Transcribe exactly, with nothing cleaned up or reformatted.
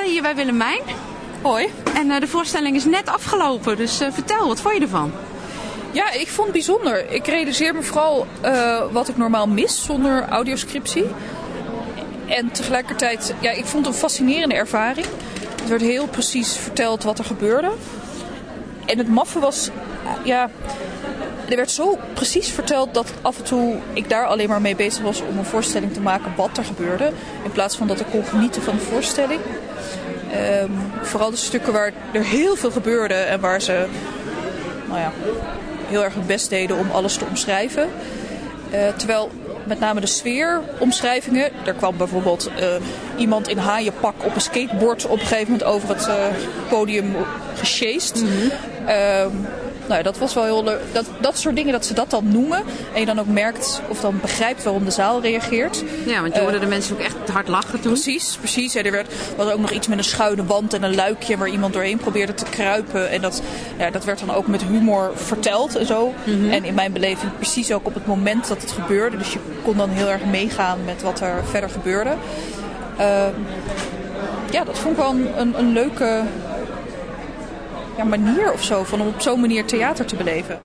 hier bij Willemijn. Hoi. En uh, de voorstelling is net afgelopen, dus uh, vertel, wat vond je ervan? Ja, ik vond het bijzonder. Ik realiseer me vooral uh, wat ik normaal mis zonder audioscriptie. En tegelijkertijd, ja, ik vond het een fascinerende ervaring. Het werd heel precies verteld wat er gebeurde. En het maffe was, ja, er werd zo precies verteld dat af en toe ik daar alleen maar mee bezig was om een voorstelling te maken wat er gebeurde. In plaats van dat ik kon genieten van de voorstelling. Um, vooral de stukken waar er heel veel gebeurde en waar ze, nou ja, heel erg hun best deden om alles te omschrijven. Uh, terwijl met name de sfeeromschrijvingen. Er kwam bijvoorbeeld uh, iemand in haaienpak op een skateboard op een gegeven moment over het uh, podium gesjeest. Mm-hmm. Uh, nou, dat was wel heel leuk. Dat, dat soort dingen, dat ze dat dan noemen. En je dan ook merkt of dan begrijpt waarom de zaal reageert. Ja, want je hoorde uh, de mensen ook echt hard lachen toen. Precies, precies. Ja, er werd, was ook nog iets met een schuine wand en een luikje waar iemand doorheen probeerde te kruipen. En dat, ja, dat werd dan ook met humor verteld en zo. Mm-hmm. En in mijn beleving precies ook op het moment dat het gebeurde. Dus je kon dan heel erg meegaan met wat er verder gebeurde. Uh, ja, dat vond ik wel een, een, een leuke... Ja, manier of zo, van om op zo'n manier theater te beleven.